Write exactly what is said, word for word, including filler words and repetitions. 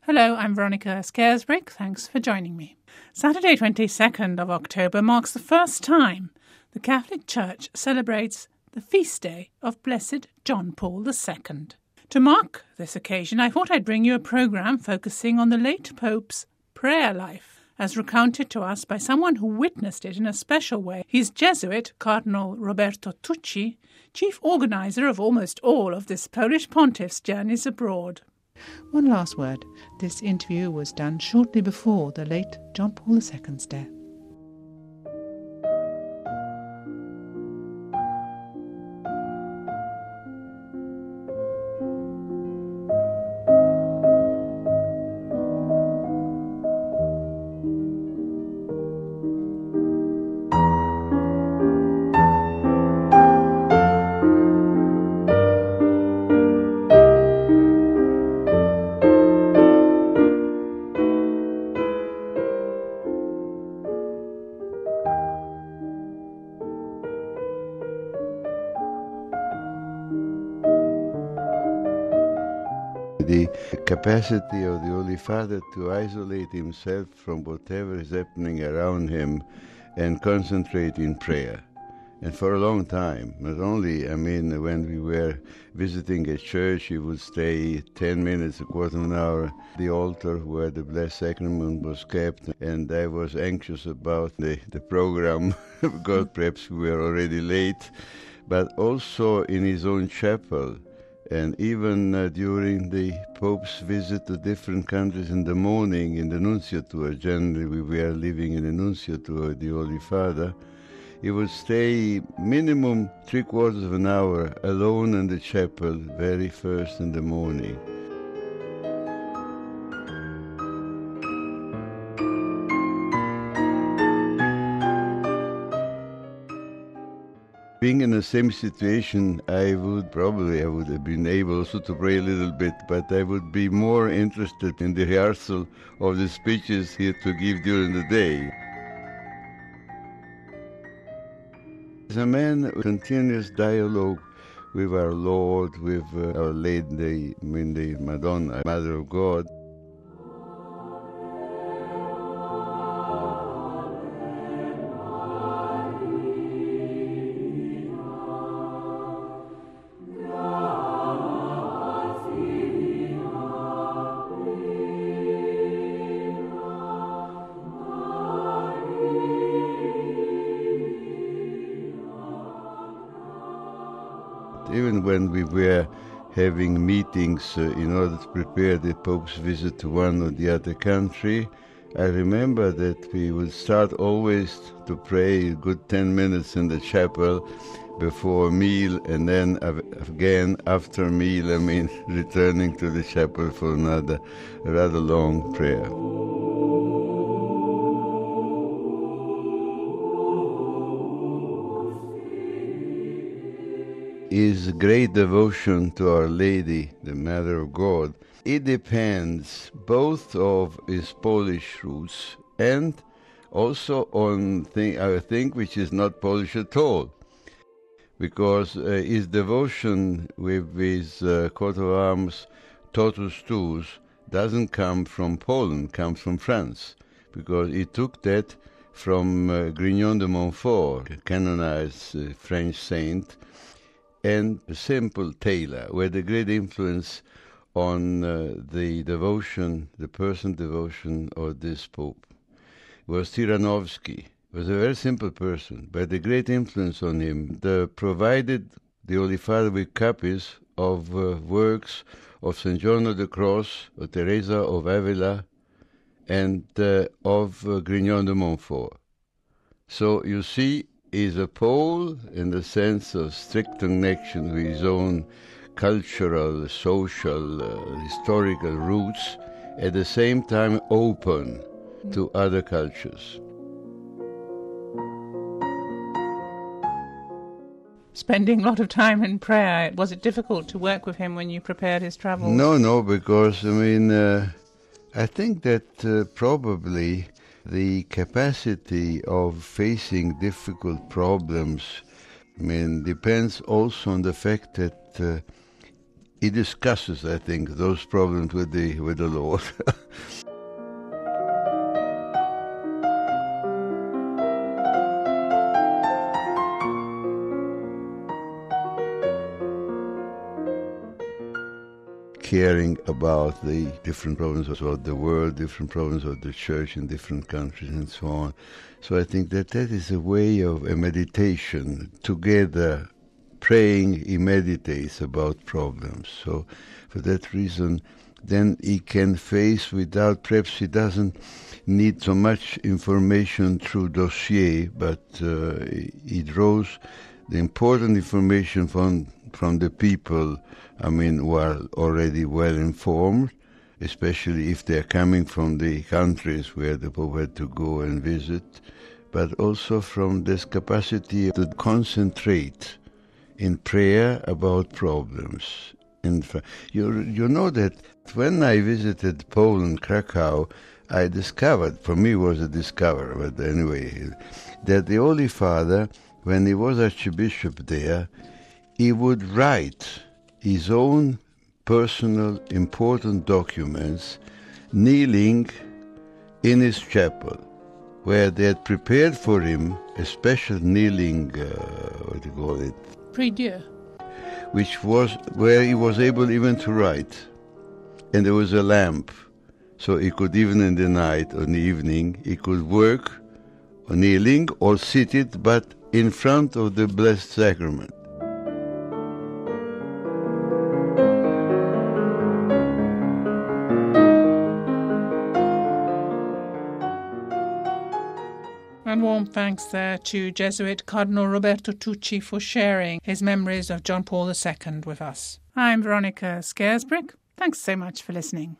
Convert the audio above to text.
Hello, I'm Veronica Scaresbrick. Thanks for joining me. Saturday, twenty-second of October marks the first time the Catholic Church celebrates the feast day of Blessed John Paul the Second. To mark this occasion, I thought I'd bring you a programme focusing on the late Pope's prayer life, as recounted to us by someone who witnessed it in a special way. He's Jesuit Cardinal Roberto Tucci, chief organiser of almost all of this Polish pontiff's journeys abroad. One last word. This interview was done shortly before the late John Paul the Second's death. The capacity of the Holy Father to isolate himself from whatever is happening around him and concentrate in prayer. And for a long time, not only, I mean, when we were visiting a church, he would stay ten minutes, a quarter of an hour, at the altar where the Blessed Sacrament was kept, and I was anxious about the, the program, because perhaps we were already late, but also in his own chapel. And even uh, during the Pope's visit to different countries in the morning in the Nunciature, generally we were living in the Nunciature, the Holy Father, he would stay minimum three quarters of an hour alone in the chapel, very first in the morning. Being in the same situation, I would probably, I would have been able also to pray a little bit, but I would be more interested in the rehearsal of the speeches he had to give during the day. As a man with continuous dialogue with our Lord, with uh, Our Lady, I mean the Madonna, Mother of God. Even when we were having meetings uh, in order to prepare the Pope's visit to one or the other country, I remember that we would start always to pray a good ten minutes in the chapel before meal, and then again after meal, I mean, returning to the chapel for another rather long prayer. His great devotion to Our Lady, the Mother of God, it depends both of his Polish roots and also on thing, I think, which is not Polish at all, because uh, his devotion with his uh, coat of arms, Totus Tuus, doesn't come from Poland, comes from France, because he took that from uh, Grignon de Montfort, a canonized uh, French saint, and a simple tailor, who had a great influence on uh, the devotion, the personal devotion of this Pope. It was Tyranowski. He was a very simple person, but a great influence on him. The provided the Holy Father with copies of uh, works of Saint John of the Cross, of Teresa of Avila, and uh, of uh, Grignon de Montfort. So you see, is a Pole in the sense of strict connection with his own cultural, social, uh, historical roots, at the same time open to other cultures. Spending a lot of time in prayer, was it difficult to work with him when you prepared his travels? No, no, because, I mean, uh, I think that uh, probably the capacity of facing difficult problems, I mean, depends also on the fact that uh, he discusses, I think, those problems with the with the Lord. Caring about the different problems of the world, different problems of the church in different countries, and so on. So I think that that is a way of a meditation. Together, praying, he meditates about problems. So for that reason, then he can face without, perhaps he doesn't need so much information through dossier, but uh, he draws the important information from from the people, I mean, who are already well informed, especially if they're coming from the countries where the Pope had to go and visit, but also from this capacity to concentrate in prayer about problems. And you, you know that when I visited Poland, Krakow, I discovered, for me it was a discovery, but anyway, that the Holy Father, when he was Archbishop there, he would write his own personal important documents kneeling in his chapel, where they had prepared for him a special kneeling, uh, what do you call it? Prie-Dieu. Which was where he was able even to write. And there was a lamp, so he could, even in the night or in the evening, he could work kneeling or seated, but in front of the Blessed Sacrament. And warm thanks there to Jesuit Cardinal Roberto Tucci for sharing his memories of John Paul the Second with us. I'm Veronica Scarisbrick. Thanks so much for listening.